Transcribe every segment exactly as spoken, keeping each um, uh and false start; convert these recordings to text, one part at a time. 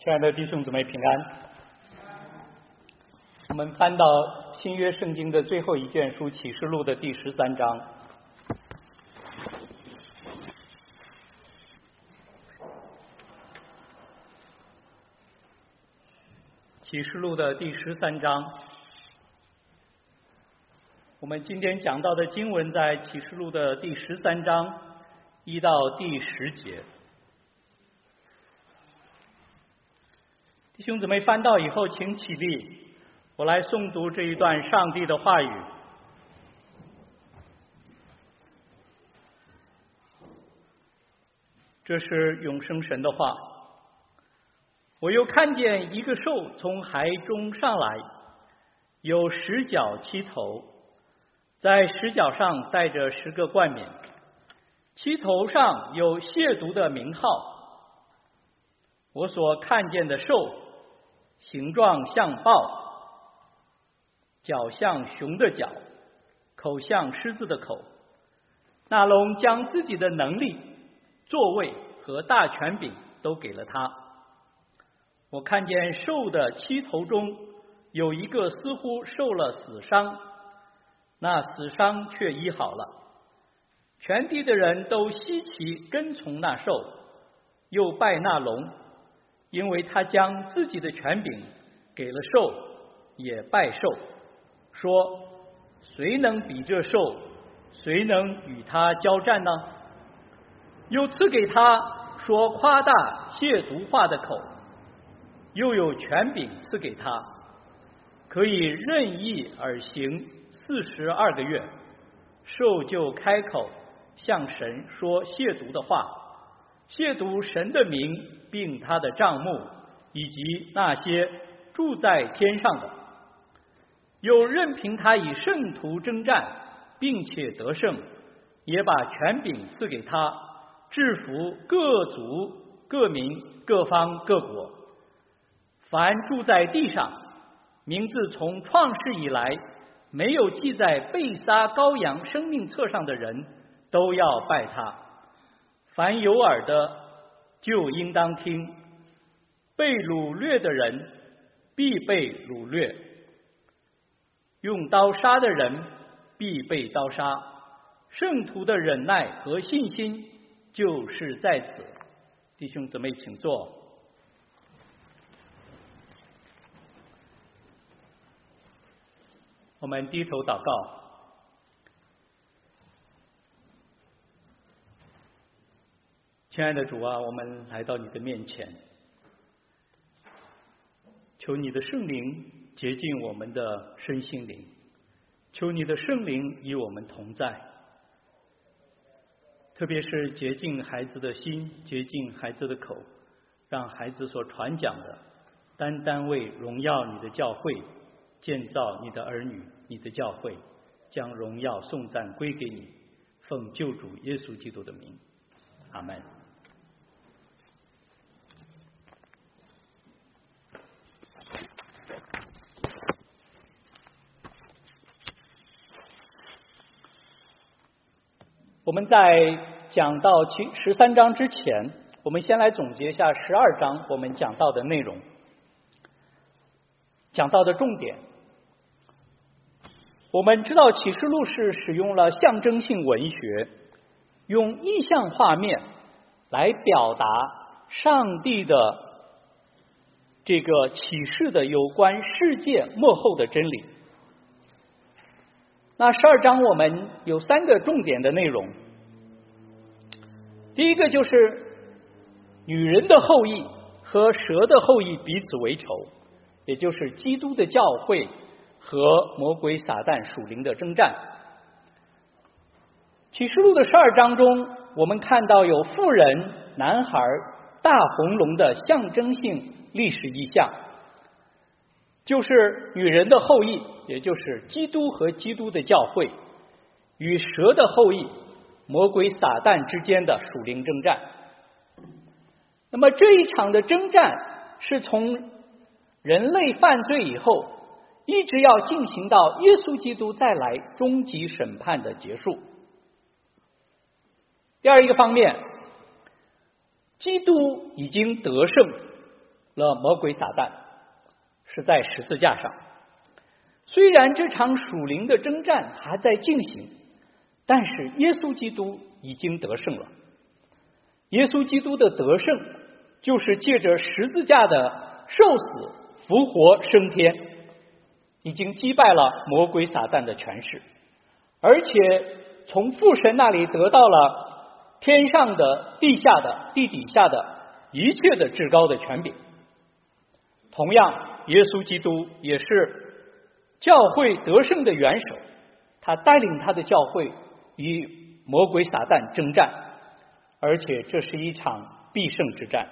亲爱的弟兄姊妹平安。我们翻到新约圣经的最后一卷书启示录的第十三章。启示录的第十三章，我们今天讲到的经文在启示录的第十三章一到第十节。弟兄姊妹翻到以后请起立，我来诵读这一段上帝的话语。这是永生神的话。我又看见一个兽从海中上来，有十角七头，在十角上带着十个冠冕，七头上有亵渎的名号。我所看见的兽形状像豹，脚像熊的脚，口像狮子的口。那龙将自己的能力、座位和大权柄都给了他。我看见兽的七头中有一个似乎受了死伤，那死伤却医好了。全地的人都稀奇跟从那兽，又拜那龙，因为他将自己的权柄给了兽，也拜兽，说谁能比这兽，谁能与他交战呢？又赐给他说夸大亵渎话的口，又有权柄赐给他，可以任意而行四十二个月。兽就开口向神说亵渎的话，亵渎神的名，并他的帐幕，以及那些住在天上的。又任凭他以圣徒征战，并且得胜，也把权柄赐给他，制服各族各民各方各国。凡住在地上，名字从创世以来没有记在被杀羔羊生命册上的人，都要拜他。凡有耳的就应当听，被掳掠的人必被掳掠，用刀杀的人必被刀杀。圣徒的忍耐和信心就是在此。弟兄姊妹请坐。我们低头祷告。亲爱的主啊，我们来到你的面前，求你的圣灵洁净我们的身心灵，求你的圣灵与我们同在，特别是洁净孩子的心，洁净孩子的口，让孩子所传讲的单单为荣耀你的教会，建造你的儿女，你的教会，将荣耀颂赞归给你，奉救主耶稣基督的名，阿们。我们在讲到其十三章之前，我们先来总结一下十二章我们讲到的内容，讲到的重点。我们知道启示录是使用了象征性文学，用意象画面来表达上帝的这个启示的有关世界末后的真理。那十二章我们有三个重点的内容。第一个就是女人的后裔和蛇的后裔彼此为仇，也就是基督的教会和魔鬼撒旦属灵的征战。启示录的十二章中，我们看到有妇人、男孩、大红龙的象征性历史意象，就是女人的后裔，也就是基督和基督的教会，与蛇的后裔魔鬼撒旦之间的属灵征战。那么这一场的征战是从人类犯罪以后，一直要进行到耶稣基督再来终极审判的结束。第二一个方面，基督已经得胜， 了魔鬼撒旦，是在十字架上。虽然这场属灵的征战还在进行，但是耶稣基督已经得胜了。耶稣基督的得胜，就是借着十字架的受死、复活、升天，已经击败了魔鬼撒旦的权势，而且从父神那里得到了天上的、地下的、地底下的一切的至高的权柄。同样，耶稣基督也是教会得胜的元首，他带领他的教会与魔鬼撒旦征战，而且这是一场必胜之战。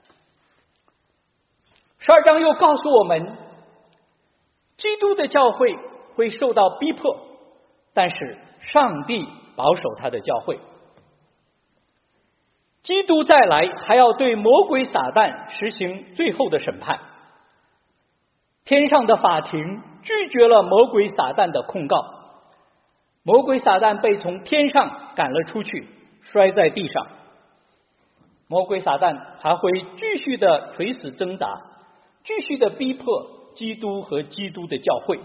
十二章又告诉我们，基督的教会会受到逼迫，但是上帝保守他的教会。基督再来，还要对魔鬼撒旦实行最后的审判。天上的法庭拒绝了魔鬼撒旦的控告，魔鬼撒旦被从天上赶了出去，摔在地上。魔鬼撒旦还会继续的垂死挣扎，继续的逼迫基督和基督的教会。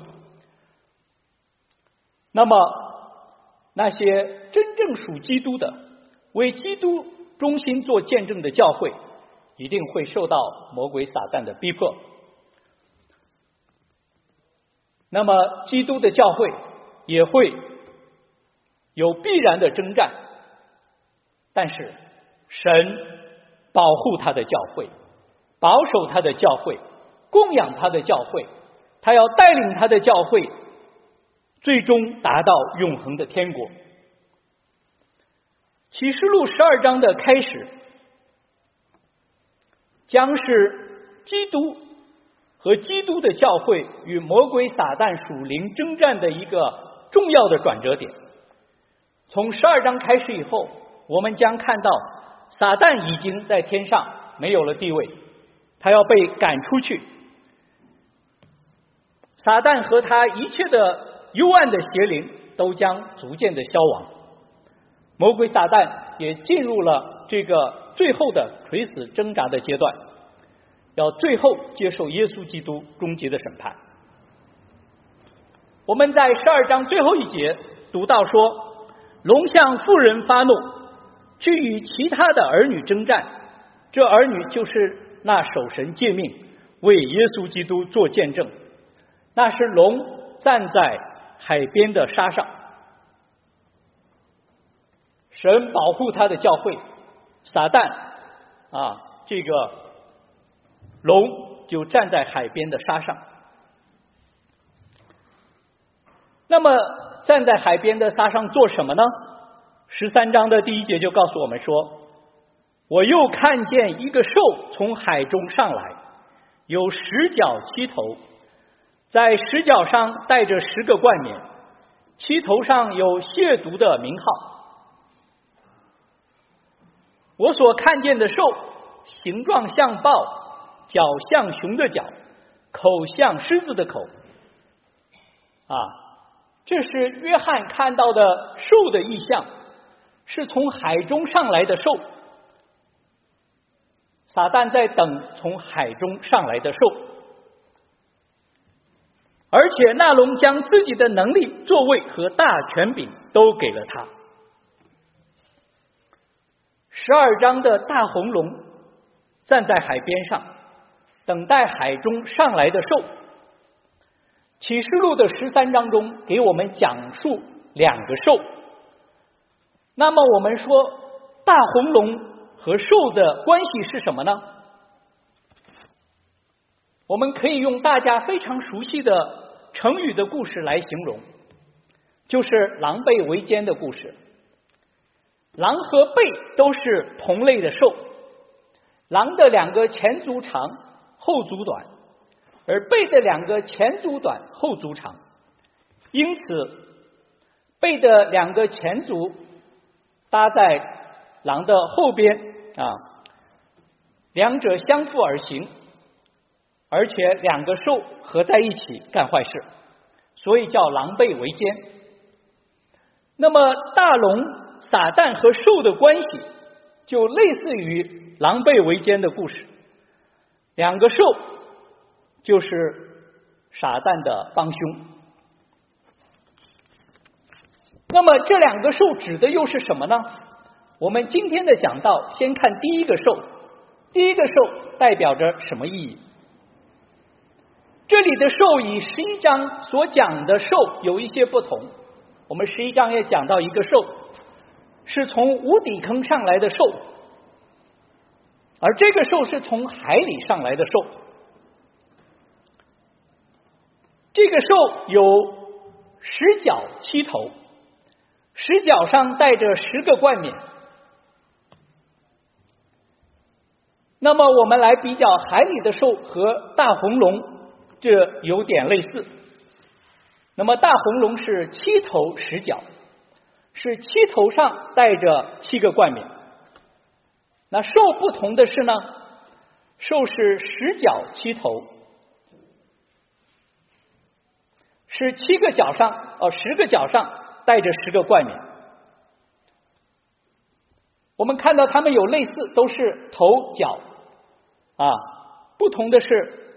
那么那些真正属基督的，为基督忠心做见证的教会，一定会受到魔鬼撒旦的逼迫。那么基督的教会也会有必然的征战，但是神保护他的教会，保守他的教会，供养他的教会，他要带领他的教会最终达到永恒的天国。启示录十二章的开始将是基督和基督的教会与魔鬼撒旦属灵征战的一个重要的转折点。从十二章开始以后，我们将看到撒旦已经在天上没有了地位，他要被赶出去。撒旦和他一切的幽暗的邪灵都将逐渐的消亡，魔鬼撒旦也进入了这个最后的垂死挣扎的阶段，要最后接受耶稣基督终极的审判。我们在十二章最后一节读到说，龙向妇人发怒，去与其他的儿女征战，这儿女就是那守神诫命为耶稣基督做见证。那是龙站在海边的沙上，神保护他的教会，撒旦啊，这个龙就站在海边的沙上。那么站在海边的沙上做什么呢？十三章的第一节就告诉我们说，我又看见一个兽从海中上来，有十角七头，在十角上带着十个冠冕，七头上有亵渎的名号。我所看见的兽形状像豹，脚像熊的脚，口像狮子的口。啊，这是约翰看到的兽的意象，是从海中上来的兽。撒旦在等从海中上来的兽，而且那龙将自己的能力、座位和大权柄都给了他。十二章的大红龙站在海边上，等待海中上来的兽。启示录的十三章中给我们讲述两个兽。那么我们说大红龙和兽的关系是什么呢？我们可以用大家非常熟悉的成语的故事来形容，就是狼狈为奸的故事。狼和狈都是同类的兽，狼的两个前足长，后足短，而狈的两个前足短，后足长，因此狈的两个前足搭在狼的后边啊，两者相负而行，而且两个兽合在一起干坏事，所以叫狼狈为奸。那么大龙、撒旦和兽的关系就类似于狼狈为奸的故事。 两个兽就是撒旦的帮凶。那么这两个兽指的又是什么呢？我们今天的讲道先看第一个兽，第一个兽代表着什么意义？这里的兽与十一章所讲的兽有一些不同。我们十一章也讲到一个兽是从无底坑上来的兽，而这个兽是从海里上来的兽。这个兽有十角七头，十角上带着十个冠冕。那么我们来比较海里的兽和大红龙，这有点类似。那么大红龙是七头十角，是七头上带着七个冠冕。那兽不同的是呢，兽是十角七头，是七个角上哦，十个角上带着十个冠冕。我们看到它们有类似，都是头角啊，不同的是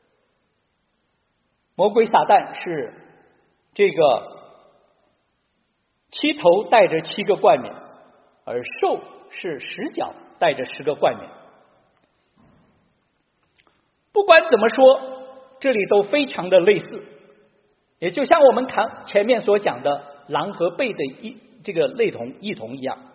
魔鬼撒旦是这个七头带着七个冠冕，而兽是十角带着十个冠冕。不管怎么说，这里都非常的类似，也就像我们看前面所讲的狼和狈的一这个类同异同一样。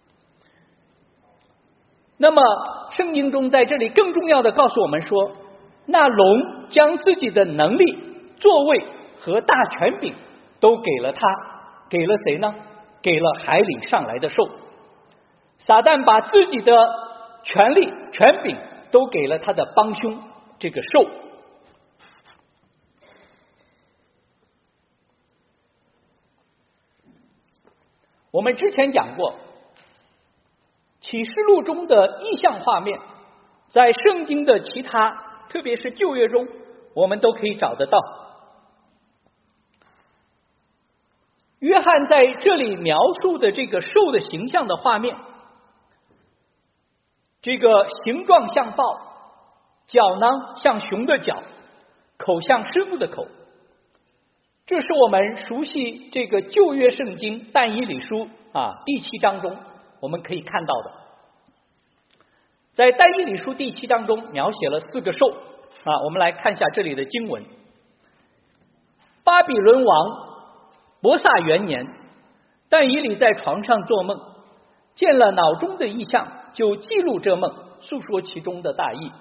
那么圣经中在这里更重要的告诉我们说，那龙将自己的能力、座位和大权柄都给了他，给了谁呢？给了海里上来的兽。撒旦把自己的权力、权柄都给了他的帮凶这个兽。我们之前讲过，启示录中的意象画面，在圣经的其他，特别是旧约中，我们都可以找得到。约翰在这里描述的这个兽的形象的画面，这个形状像豹，角呢像熊的角，口像狮子的口，这是我们熟悉这个旧约圣经但以理书啊第七章中我们可以看到的。在但以理书第七章中描写了四个兽啊，我们来看一下这里的经文。巴比伦王伯萨元年，但以理在床上做梦，见了脑中的异象，就记录这梦，述说其中的大意。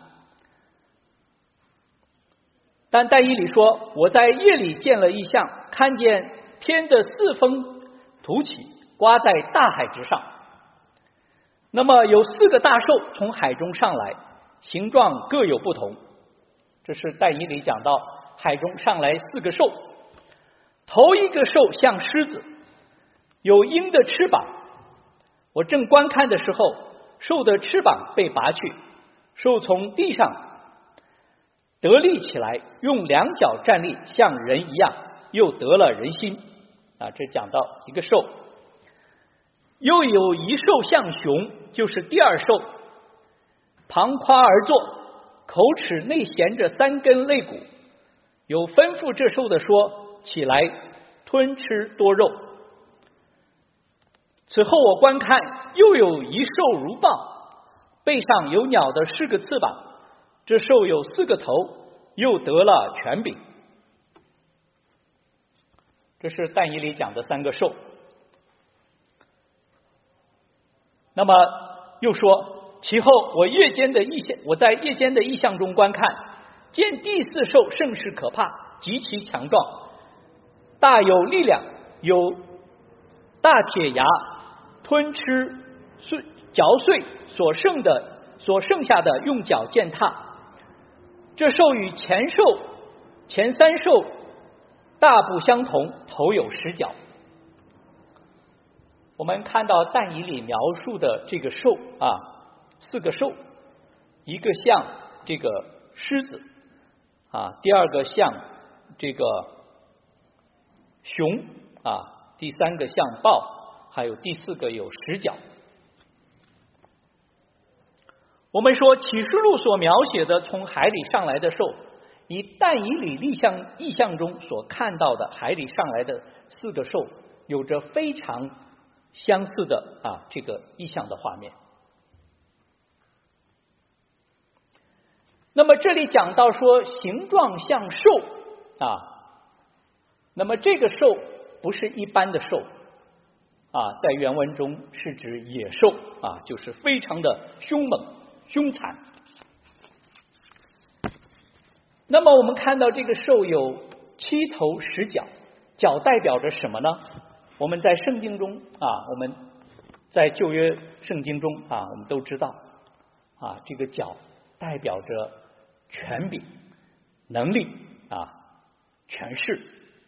但但以理说，我在夜里见了异象，看见天的四风突起，刮在大海之上。那么有四个大兽从海中上来，形状各有不同。这是但以理讲到海中上来四个兽，头一个兽像狮子，有鹰的翅膀。我正观看的时候，兽的翅膀被拔去，兽从地上得立起来，用两脚站立，像人一样，又得了人心啊。这讲到一个兽。又有一兽像熊，就是第二兽，旁夸而坐，口齿内衔着三根肋骨，有吩咐这兽的说，起来吞吃多肉。此后我观看，又有一兽如豹，背上有鸟的四个翅膀，这兽有四个头，又得了权柄。这是但以理讲的三个兽。那么又说，其后我夜间的异象，我在夜间的异象中观看，见第四兽甚是可怕，极其强壮，大有力量，有大铁牙，吞吃嚼碎所剩的所剩下的，用脚践踏。这兽与前兽前三兽大不相同，头有十角。我们看到但以理描述的这个兽啊，四个兽，一个像这个狮子啊，第二个像这个熊啊，第三个像豹，还有第四个有十角。 我们说启示录所描写的从海里上来的兽，与但以理意象意象中所看到的海里上来的四个兽有着非常相似的啊这个意象的画面。那么这里讲到说形状像兽啊，那么这个兽不是一般的兽啊，在原文中是指野兽啊，就是非常的凶猛凶残。那么我们看到这个兽有七头十角，角代表着什么呢？我们在圣经中啊，我们在旧约圣经中啊，我们都知道啊，这个角代表着权柄、能力啊、权势。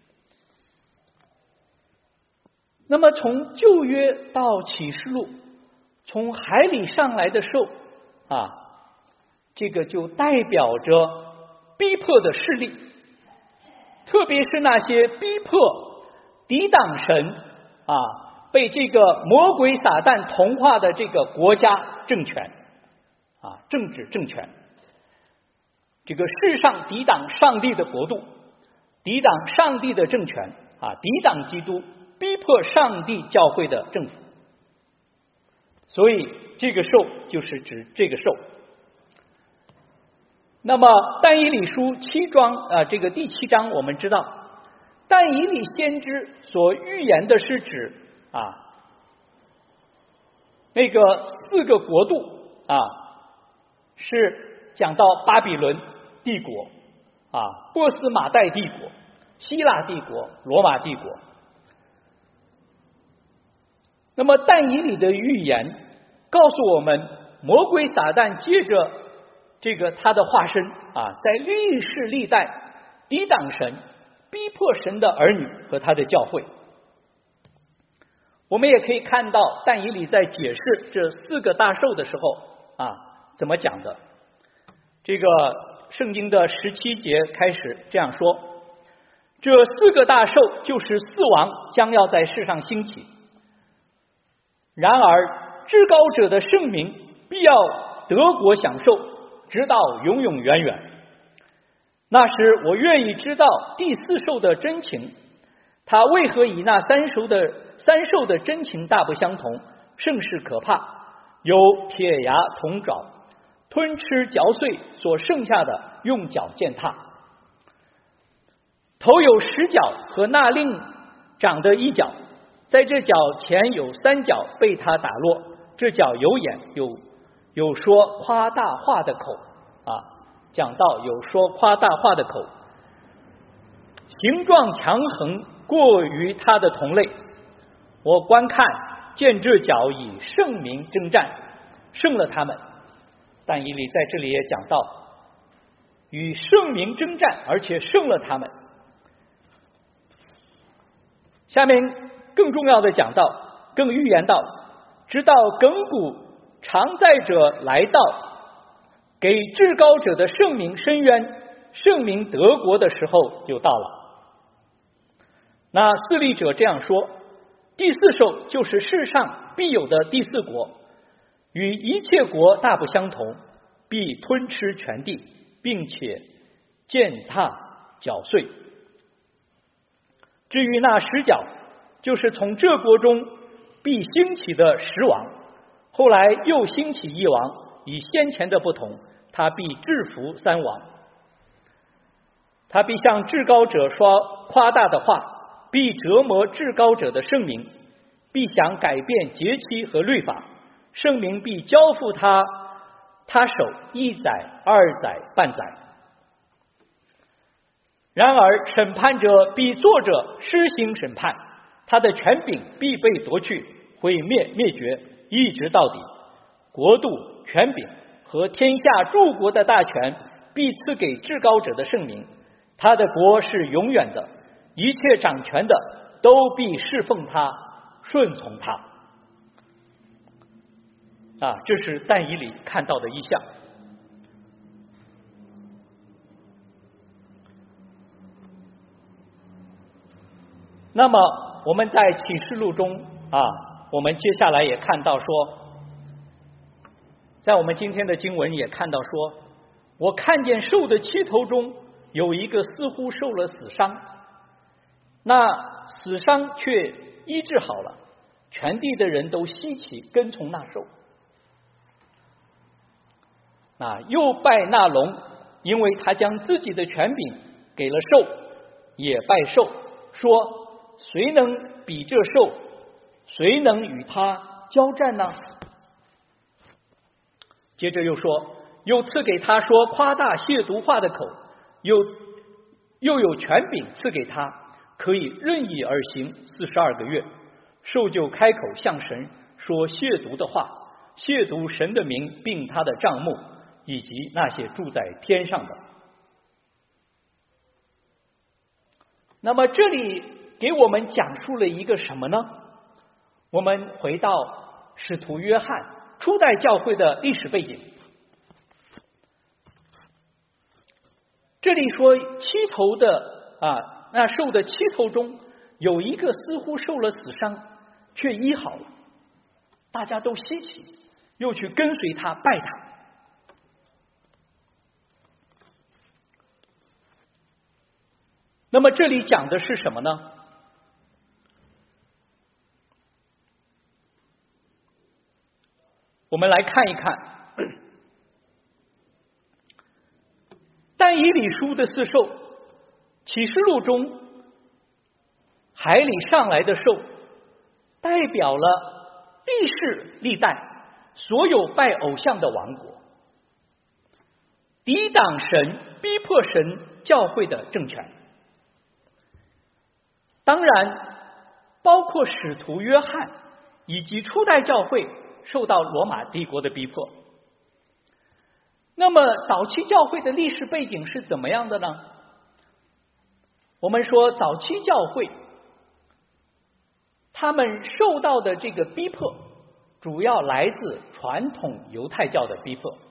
那么从旧约到启示录，从海里上来的兽啊，这个就代表着逼迫的势力，特别是那些逼迫抵挡神啊，被这个魔鬼撒旦同化的这个国家政权啊，政治政权，这个世上抵挡上帝的国度，抵挡上帝的政权啊，抵挡基督，逼迫上帝教会的政府。所以这个兽就是指这个兽。那么但以理书七章啊，这个第七章我们知道，但以理先知所预言的是指啊那个四个国度啊，是讲到巴比伦帝国啊、波斯马代帝国、希腊帝国、罗马帝国。那么但以理的预言告诉我们，魔鬼撒旦借着这个他的化身啊，在历世历代抵挡神，逼迫神的儿女和他的教会。我们也可以看到但以理在解释这四个大兽的时候啊，怎么讲的。这个圣经的十七节开始这样说：这四个大兽就是四王将要在世上兴起，然而至高者的圣名必要得国享受，直到永永远远。那时我愿意知道第四兽的真情，他为何以那三兽的三兽的真情大不相同，甚是可怕，有铁牙铜爪，吞吃嚼碎所剩下的，用脚践踏。头有十角和那另长的一角，在这角前有三角被他打落，这角有眼，有有说夸大话的口啊，讲到有说夸大话的口，形状强横过于他的同类。我观看见这角以圣名征战，胜了他们。但以理在这里也讲到与圣名征战，而且胜了他们。下面更重要的讲到，更预言到，直到亘古常在者来到，给至高者的圣名伸冤，圣名得国的时候就到了。那四立者这样说，第四兽就是世上必有的第四国，与一切国大不相同，必吞吃全地，并且践踏搅碎。至于那十角，就是从这国中必兴起的十王，后来又兴起一王，与先前的不同，他必制服三王。他必向至高者说夸大的话，必折磨至高者的圣名，必想改变节期和律法，圣名必交付他他手一载、二载、半载。然而审判者必坐着施行审判，他的权柄必被夺去，毁灭灭绝，一直到底。国度、权柄和天下诸国的大权必赐给至高者的圣名，他的国是永远的，一切掌权的都必侍奉他，顺从他。啊，这是但以理看到的异象。那么我们在启示录中啊，我们接下来也看到说， 在我们今天的经文也看到说，我看见兽的七头中有一个似乎受了死伤，那死伤却医治好了，全地的人都稀奇，跟从那兽。那又拜那龙，因为他将自己的权柄给了兽，也拜兽，说谁能比这兽？谁能与他交战呢？接着又说，又赐给他说夸大亵渎话的口，又又有权柄赐给他，可以任意而行四十二个月。兽就开口向神说亵渎的话，亵渎神的名，并他的帐幕，以及那些住在天上的。那么这里给我们讲述了一个什么呢？我们回到使徒约翰初代教会的历史背景。这里说七头的啊，那兽的七头中有一个似乎受了死伤，却医好了，大家都稀奇，又去跟随他，拜他。那么这里讲的是什么呢？我们来看一看但以理书的四兽，启示录中海里上来的兽，代表了历世历代所有拜偶像的王国，抵挡神、逼迫神教会的政权。当然包括使徒约翰以及初代教会受到罗马帝国的逼迫。那么早期教会的历史背景是怎么样的呢？我们说早期教会他们受到的这个逼迫主要来自传统犹太教的逼迫。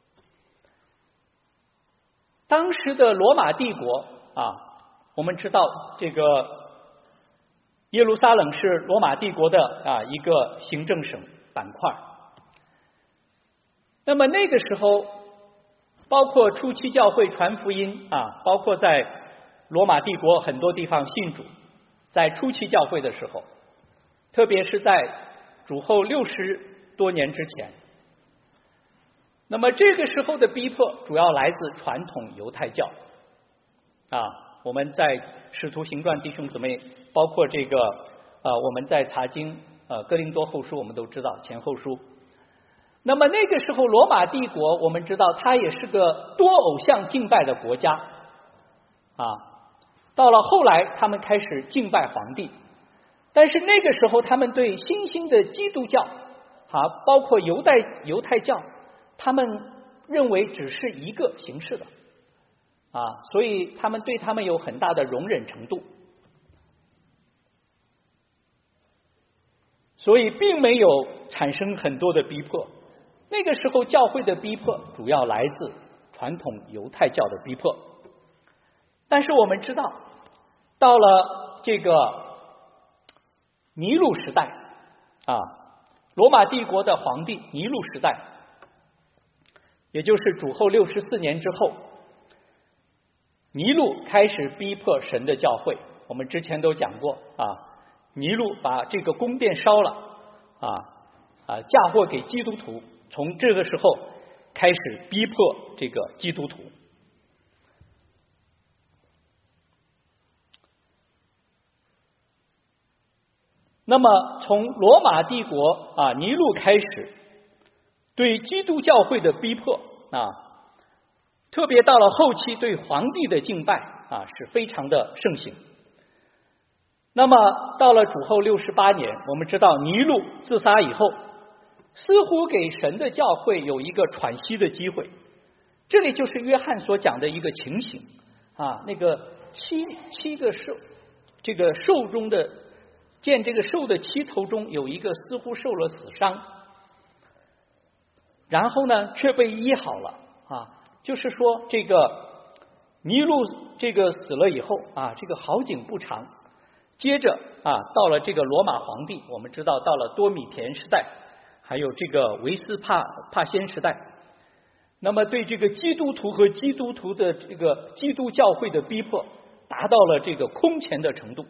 当时的罗马帝国啊，我们知道这个耶路撒冷是罗马帝国的啊一个行政省板块。那么那个时候，包括初期教会传福音啊，包括在罗马帝国很多地方信主，在初期教会的时候，特别是在主后六十多年之前，那么这个时候的逼迫主要来自传统犹太教啊。我们在使徒行传弟兄姊妹，包括这个呃我们在查经呃哥林多后书，我们都知道前后书。那么那个时候罗马帝国，我们知道它也是个多偶像敬拜的国家啊。到了后来他们开始敬拜皇帝，但是那个时候他们对新兴的基督教啊，包括犹太犹太教，他们认为只是一个形式的啊，所以他们对他们有很大的容忍程度，所以并没有产生很多的逼迫。那个时候教会的逼迫主要来自传统犹太教的逼迫。但是我们知道，到了这个尼禄时代啊，罗马帝国的皇帝尼禄时代，也就是主后六十四年之后，尼禄开始逼迫神的教会。我们之前都讲过啊，尼禄把这个宫殿烧了啊啊，嫁祸给基督徒，从这个时候开始逼迫这个基督徒。那么从罗马帝国啊尼禄开始，对基督教会的逼迫啊，特别到了后期对皇帝的敬拜啊是非常的盛行。那么到了主后六十八年，我们知道尼禄自杀以后，似乎给神的教会有一个喘息的机会。这里就是约翰所讲的一个情形啊，那个七七个兽，这个兽中的见这个兽的七头中有一个似乎受了死伤，然后呢却被医好了啊，就是说这个尼禄这个死了以后啊，这个好景不长。接着啊，到了这个罗马皇帝，我们知道到了多米田时代， 还有这个维斯帕帕先时代，那么对这个基督徒和基督徒的这个基督教会的逼迫达到了这个空前的程度。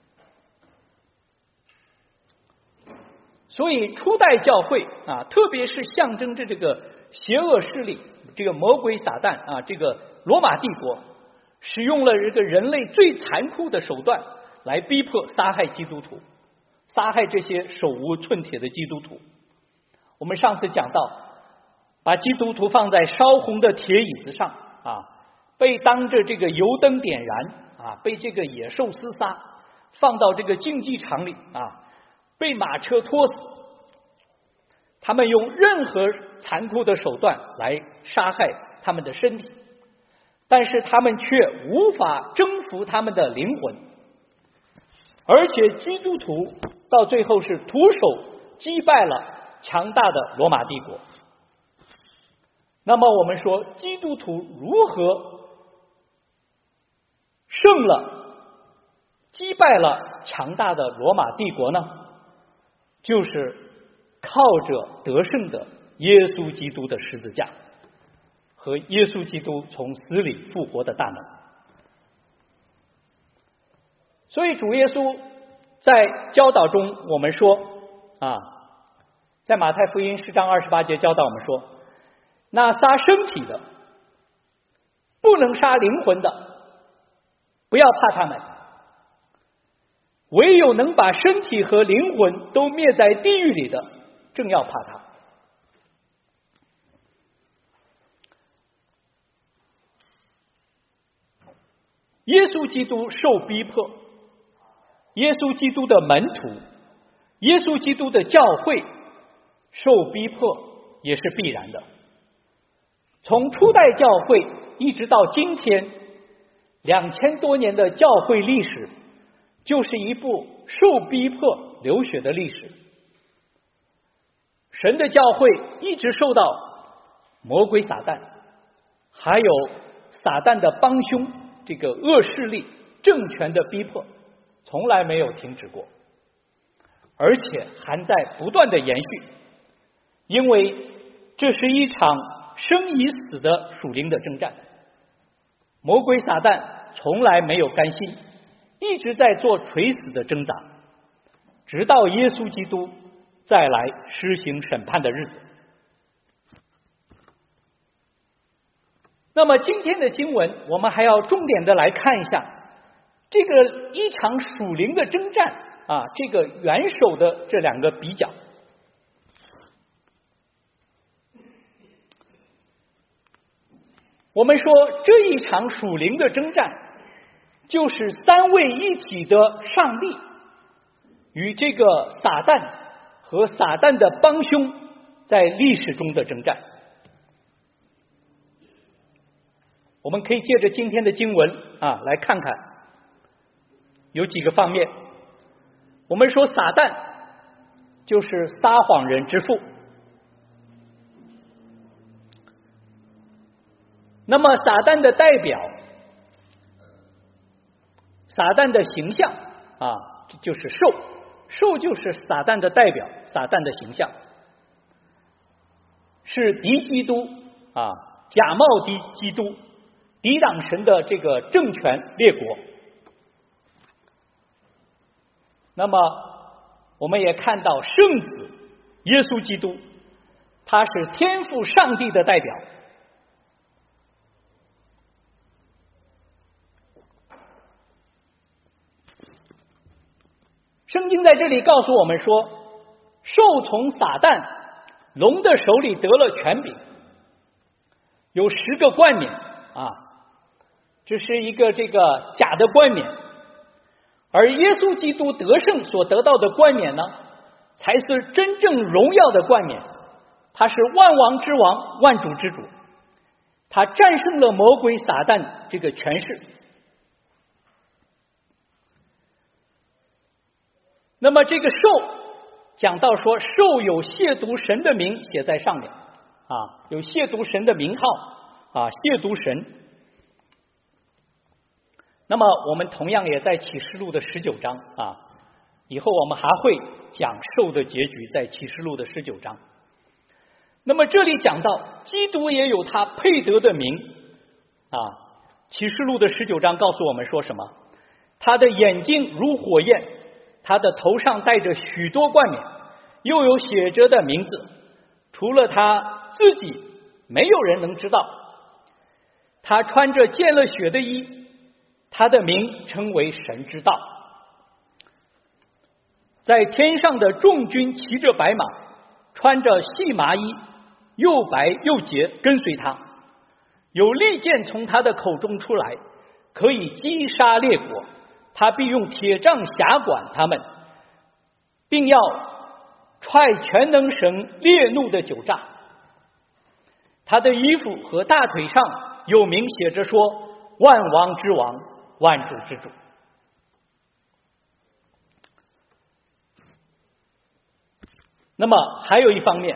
所以初代教会啊，特别是象征着这个邪恶势力，这个魔鬼撒旦啊，这个罗马帝国使用了这个人类最残酷的手段来逼迫杀害基督徒，杀害这些手无寸铁的基督徒。我们上次讲到，把基督徒放在烧红的铁椅子上啊，被当着这个油灯点燃啊，被这个野兽厮杀，放到这个竞技场里啊，被马车拖死。他们用任何残酷的手段来杀害他们的身体，但是他们却无法征服他们的灵魂，而且基督徒到最后是徒手击败了强大的罗马帝国。那么我们说，基督徒如何胜了击败了强大的罗马帝国呢？就是靠着得胜的耶稣基督的十字架和耶稣基督从死里复活的大能。所以主耶稣在教导中我们说啊，在马太福音十章二十八节教导我们说，那杀身体的不能杀灵魂的，不要怕他们，唯有能把身体和灵魂都灭在地狱里的，正要怕他。耶稣基督受逼迫，耶稣基督的门徒，耶稣基督的教会受逼迫也是必然的。从初代教会一直到今天，两千多年的教会历史，就是一部受逼迫流血的历史。神的教会一直受到魔鬼撒旦还有撒旦的帮凶这个恶势力政权的逼迫，从来没有停止过，而且还在不断的延续，因为这是一场生与死的属灵的征战。魔鬼撒旦从来没有甘心，一直在做垂死的挣扎，直到耶稣基督再来施行审判的日子。那么今天的经文我们还要重点的来看一下这个一场属灵的征战啊，这个元首的这两个比较。我们说这一场属灵的征战就是三位一体的上帝与这个撒旦和撒旦的帮凶在历史中的征战。我们可以借着今天的经文啊来看看有几个方面。我们说撒旦就是撒谎人之父，那么撒旦的代表，撒旦的形象啊就是兽，兽就是撒旦的代表，撒旦的形象是敌基督啊，假冒敌基督，抵挡神的这个政权列国。那么我们也看到圣子耶稣基督，他是天父上帝的代表。圣经在这里告诉我们说，兽从撒旦龙的手里得了权柄，有十个冠冕啊，这是一个这个假的冠冕，而耶稣基督得胜所得到的冠冕呢，才是真正荣耀的冠冕。他是万王之王，万主之主，他战胜了魔鬼撒旦这个权势。那么这个兽讲到说，兽有亵渎神的名写在上面啊，有亵渎神的名号啊，亵渎神。那么我们同样也在启示录的十九章啊，以后我们还会讲兽的结局，在启示录的十九章。 那么这里讲到基督也有他配得的名啊，启示录的十九章告诉我们说什么？他的眼睛如火焰，他的头上戴着许多冠冕，又有写着的名字，除了他自己没有人能知道。他穿着见了血的衣，他的名称为神之道。在天上的众军骑着白马，穿着细麻衣，又白又洁，跟随他。有利剑从他的口中出来，可以击杀列国。他必用铁杖辖管他们，并要踹全能神烈怒的酒炸。他的衣服和大腿上有名写着说：万王之王，万主之主。那么还有一方面，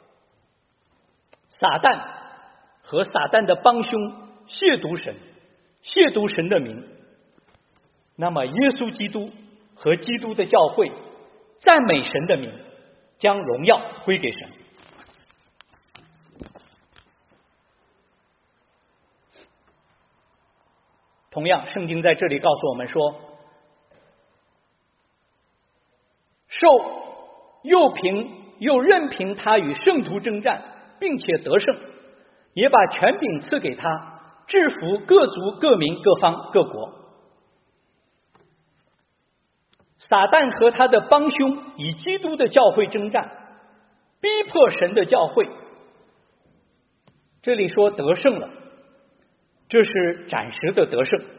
撒旦和撒旦的帮凶亵渎神，亵渎神的名。那么耶稣基督和基督的教会赞美神的名，将荣耀归给神。同样，圣经在这里告诉我们说，兽又凭又任凭他与圣徒征战，并且得胜，也把权柄赐给他，制服各族各民各方各国。撒旦和他的帮凶以基督的教会征战，逼迫神的教会。这里说得胜了，这是暂时的得胜。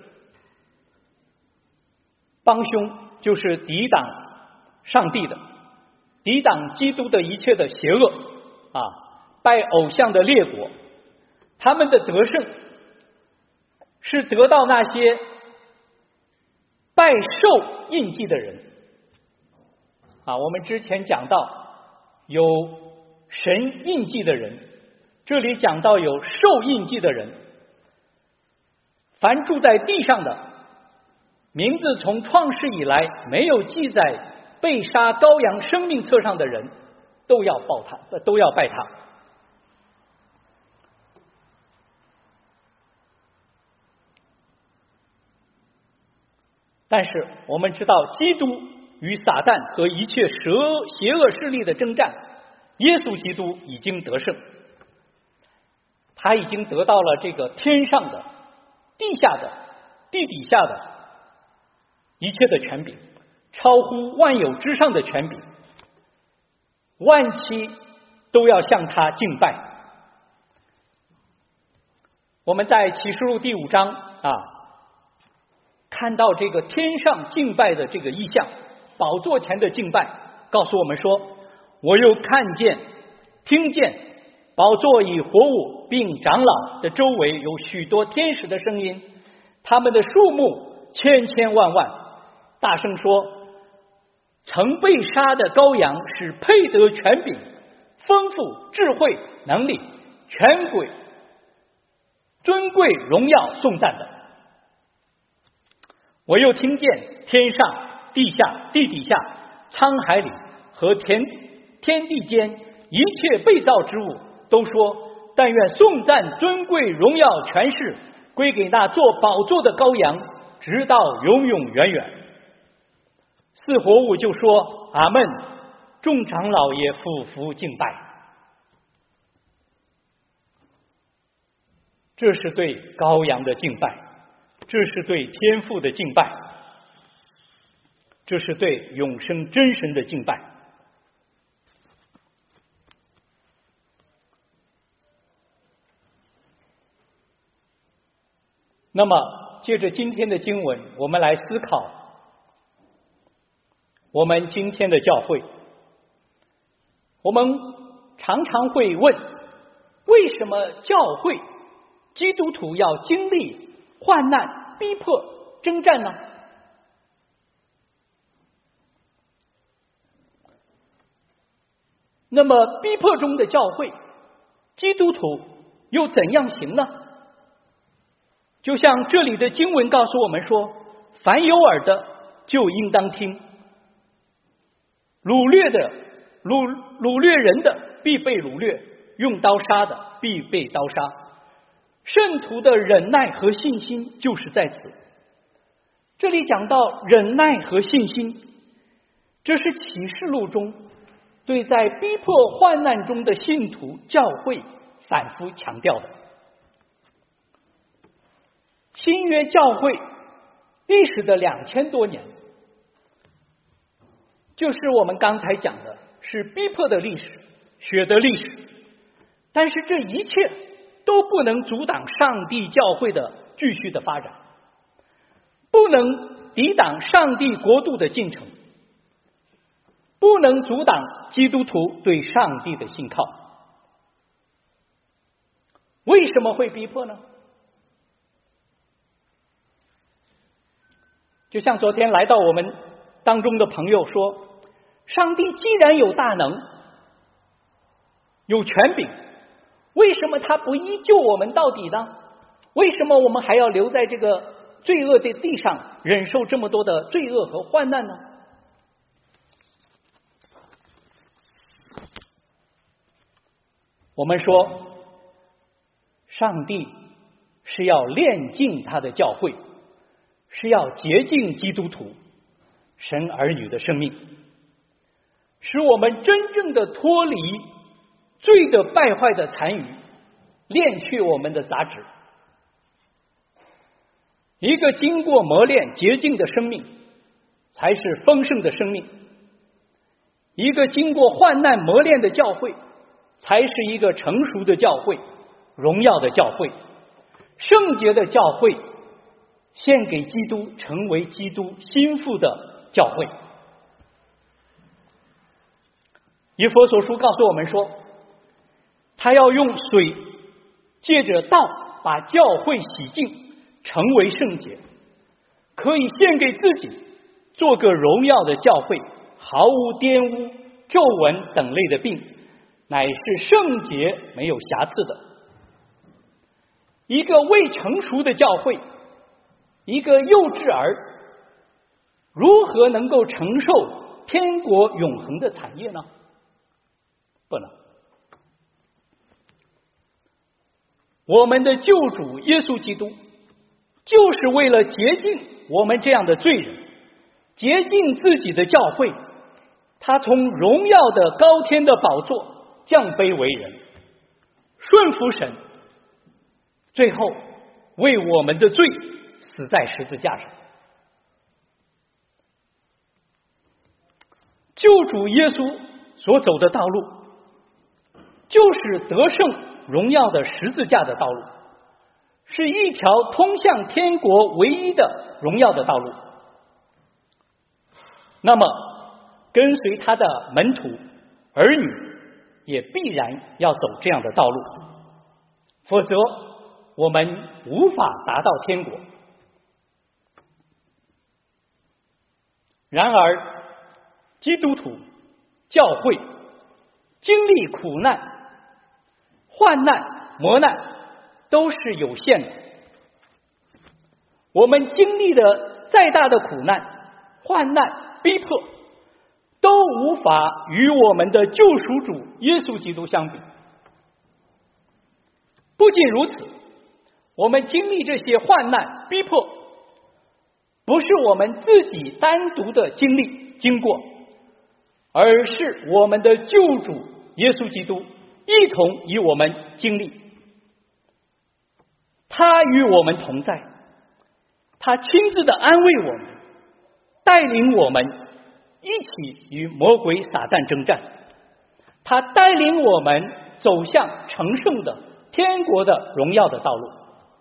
帮凶就是抵挡上帝的，抵挡基督的一切的邪恶啊，拜偶像的列国。他们的得胜是得到那些拜受印记的人啊，我们之前讲到有神印记的人，这里讲到有受印记的人。凡住在地上的，名字从创世以来没有记在被杀羔羊生命册上的人，都要报他，都要拜他。但是我们知道，基督与撒旦和一切蛇邪恶势力的征战，耶稣基督已经得胜，他已经得到了这个天上的、地下的、地底下的一切的权柄，超乎万有之上的权柄，万期都要向他敬拜。我们在启示录第五章啊，看到这个天上敬拜的这个意象，宝座前的敬拜，告诉我们说，我又看见听见宝座与活物并长老的周围有许多天使的声音，他们的数目千千万万，大声说，曾被杀的羔羊是配得权柄、丰富、智慧、能力、权贵、尊贵、荣耀、颂赞的。我又听见天上、地下、地底下、沧海里和天天地间一切被造之物都说，但愿颂赞、尊贵、荣耀、权势归给那坐宝座的羔羊，直到永永远远。四活物就说阿们，众长老也俯伏敬拜。这是对羔羊的敬拜，这是对天父的敬拜，这是对永生真神的敬拜。那么借着今天的经文，我们来思考我们今天的教会。我们常常会问，为什么教会基督徒要经历患难、逼迫、征战呢？那么逼迫中的教会，基督徒又怎样行呢？就像这里的经文告诉我们说，凡有耳的就应当听，掳掠的掳掳掠人的必被掳掠， 用刀杀的必被刀杀。圣徒的忍耐和信心就是在此。这里讲到忍耐和信心，这是启示录中对在逼迫患难中的信徒教会反复强调的。新约教会历史的两千多年，就是我们刚才讲的是逼迫的历史，血的历史，但是这一切都不能阻挡上帝教会的继续的发展，不能抵挡上帝国度的进程，不能阻挡基督徒对上帝的信靠。为什么会逼迫呢？就像昨天来到我们当中的朋友说，上帝既然有大能有权柄，为什么他不依救我们到底呢？为什么我们还要留在这个罪恶的地上忍受这么多的罪恶和患难呢？我们说上帝是要炼净他的教会，是要洁净基督徒神儿女的生命，使我们真正的脱离罪的败坏的残余，炼去我们的杂质。一个经过磨练洁净的生命才是丰盛的生命，一个经过患难磨练的教会才是一个成熟的教会，荣耀的教会，圣洁的教会，献给基督，成为基督心腹的教会。以弗所书告诉我们说，他要用水借着道把教会洗净，成为圣洁，可以献给自己，做个荣耀的教会，毫无玷污、皱纹等类的病，乃是圣洁没有瑕疵的。一个未成熟的教会，一个幼稚儿，如何能够承受天国永恒的产业呢？不能。我们的救主耶稣基督就是为了洁净我们这样的罪人，洁净自己的教会，他从荣耀的高天的宝座降卑为人，顺服神，最后为我们的罪死在十字架上。救主耶稣所走的道路，就是得胜荣耀的十字架的道路，是一条通向天国唯一的荣耀的道路。那么跟随他的门徒儿女也必然要走这样的道路，否则我们无法达到天国。然而基督徒教会经历苦难、患难、磨难都是有限的。我们经历的再大的苦难、患难、逼迫，都无法与我们的救赎主耶稣基督相比。不仅如此，我们经历这些患难、逼迫，不是我们自己单独的经历经过，而是我们的救主耶稣基督一同与我们经历。他与我们同在，他亲自的安慰我们，带领我们一起与魔鬼撒旦征战，他带领我们走向成圣的天国的荣耀的道路。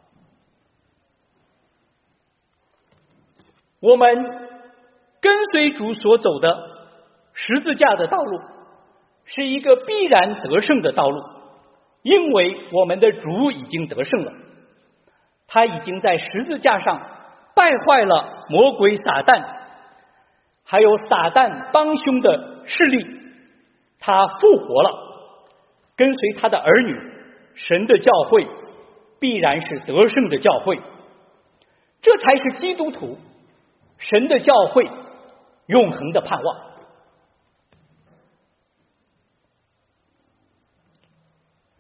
我们跟随主所走的十字架的道路，是一个必然得胜的道路，因为我们的主已经得胜了，他已经在十字架上败坏了魔鬼撒旦，还有撒旦帮凶的势力，他复活了，跟随他的儿女，神的教会必然是得胜的教会，这才是基督徒神的教会永恒的盼望。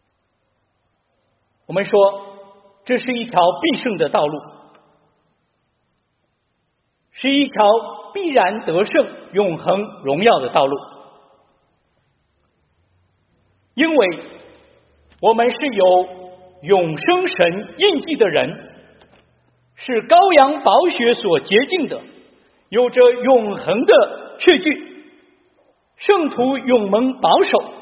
我们说这是一条必胜的道路，是一条必然得胜、永恒荣耀的道路，因为我们是有永生神印记的人，是羔羊宝血所洁净的，有着永恒的确据，圣徒永蒙保守。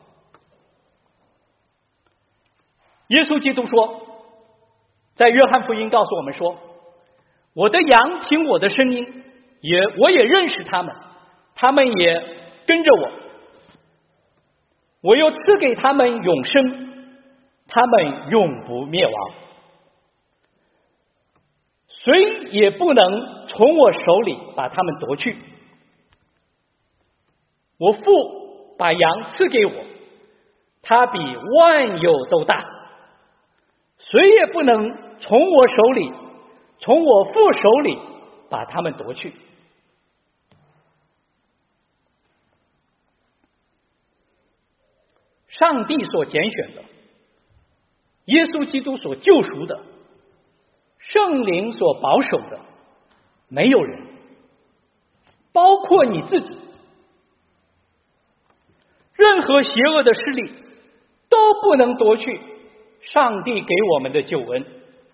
耶稣基督说，在约翰福音告诉我们说，我的羊听我的声音，也我也认识他们，他们也跟着我，我又赐给他们永生，他们永不灭亡，谁也不能从我手里把他们夺去。我父把羊赐给我，他比万有都大，谁也不能从我手里，从我父手里把他们夺去。上帝所拣选的，耶稣基督所救赎的，圣灵所保守的，没有人，包括你自己，任何邪恶的势力都不能夺去上帝给我们的救恩。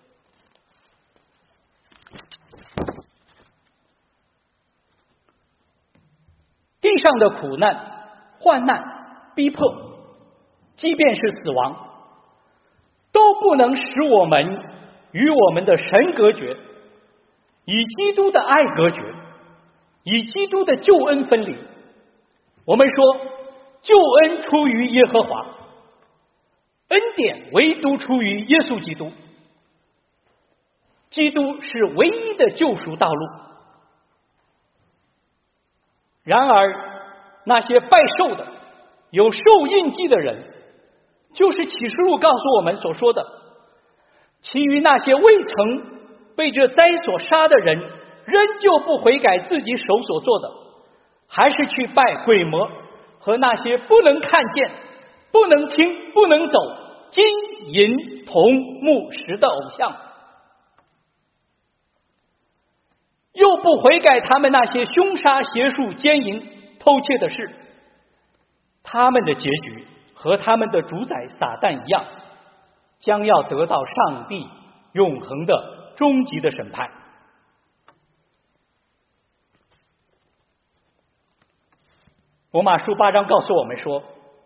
地上的苦难、患难、逼迫，即便是死亡，都不能使我们与我们的神隔绝，与基督的爱隔绝，与基督的救恩分离。我们说，救恩出于耶和华，恩典唯独出于耶稣基督，基督是唯一的救赎道路。然而那些拜寿的、有受印记的人，就是启示录告诉我们所说的，其余那些未曾被这灾所杀的人，仍旧不悔改自己手所做的，还是去拜鬼魔和那些不能看见、不能听、不能走、金银铜木石的偶像，又不悔改他们那些凶杀、邪术、奸淫、偷窃的事，他们的结局和他们的主宰撒旦一样，将要得到上帝永恒的终极的审判。罗马书八章告诉我们说，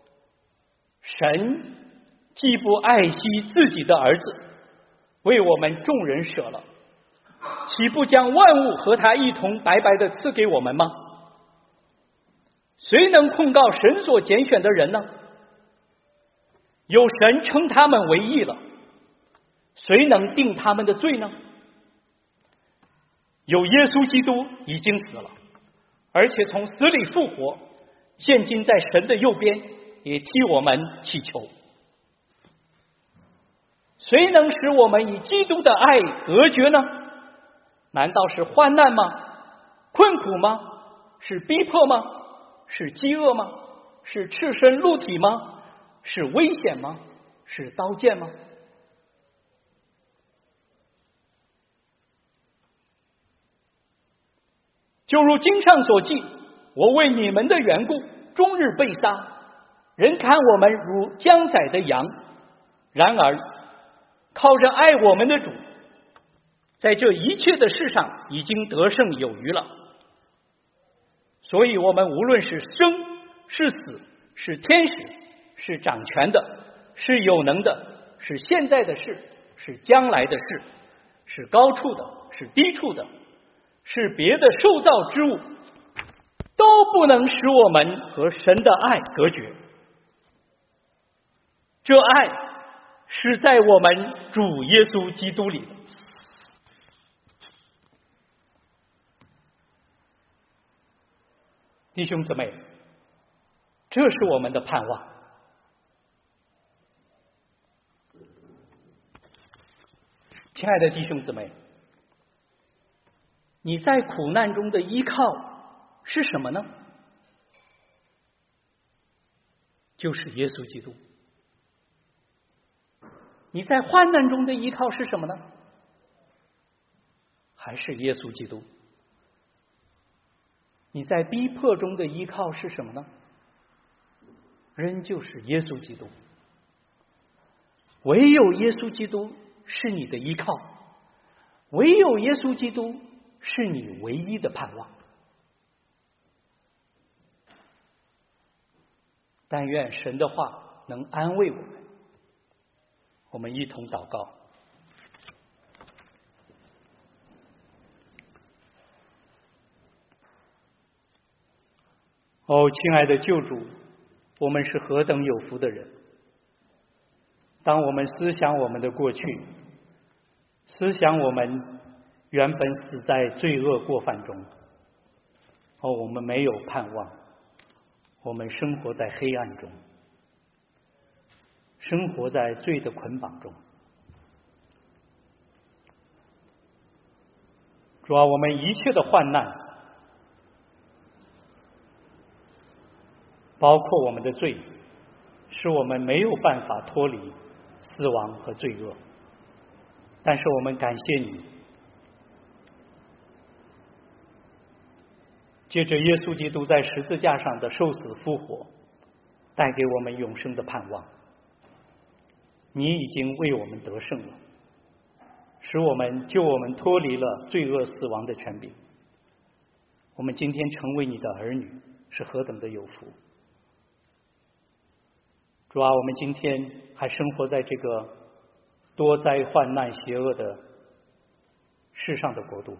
神既不爱惜自己的儿子，为我们众人舍了，岂不将万物和他一同白白的赐给我们吗？谁能控告神所拣选的人呢？有神称他们为义了，谁能定他们的罪呢？有耶稣基督已经死了，而且从死里复活，现今在神的右边，也替我们祈求。谁能使我们与基督的爱隔绝呢？难道是患难吗？困苦吗？是逼迫吗？是饥饿吗？是赤身露体吗？是危险吗？是刀剑吗？就如经上所记，我为你们的缘故，终日被杀，人看我们如将宰的羊。然而靠着爱我们的主，在这一切的事上已经得胜有余了。所以我们无论是生是死，是天使，是掌权的，是有能的，是现在的事，是将来的事，是高处的，是低处的，是别的受造之物，都不能使我们和神的爱隔绝。这爱是在我们主耶稣基督里的。弟兄姊妹，这是我们的盼望。亲爱的弟兄姊妹，你在苦难中的依靠是什么呢？就是耶稣基督。 你在患难中的依靠是什么呢？还是耶稣基督？你在逼迫中的依靠是什么呢？仍旧是耶稣基督。唯有耶稣基督是你的依靠，唯有耶稣基督是你唯一的盼望。但愿神的话能安慰我们。我们一同祷告。哦，亲爱的救主，我们是何等有福的人！当我们思想我们的过去，思想我们原本死在罪恶过犯中，哦，我们没有盼望，我们生活在黑暗中，生活在罪的捆绑中。主啊，我们一切的患难，包括我们的罪，使我们没有办法脱离死亡和罪恶。但是我们感谢你，借着耶稣基督在十字架上的受死复活，带给我们永生的盼望。你已经为我们得胜了，使我们救我们脱离了罪恶死亡的权柄。我们今天成为你的儿女，是何等的有福！主啊，我们今天还生活在这个多灾患难邪恶的世上的国度，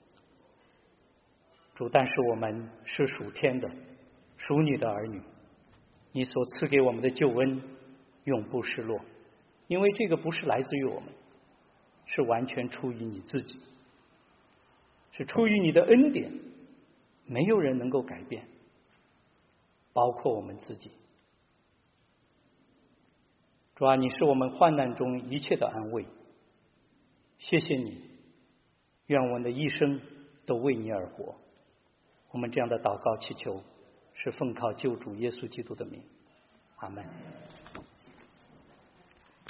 主，但是我们是属天的，属你的儿女，你所赐给我们的救恩永不失落，因为这个不是来自于我们，是完全出于你自己，是出于你的恩典，没有人能够改变，包括我们自己。主啊，你是我们患难中一切的安慰，谢谢你，愿我们的一生都为你而活。我们这样的祷告祈求，是奉靠救主耶稣基督的名，阿们。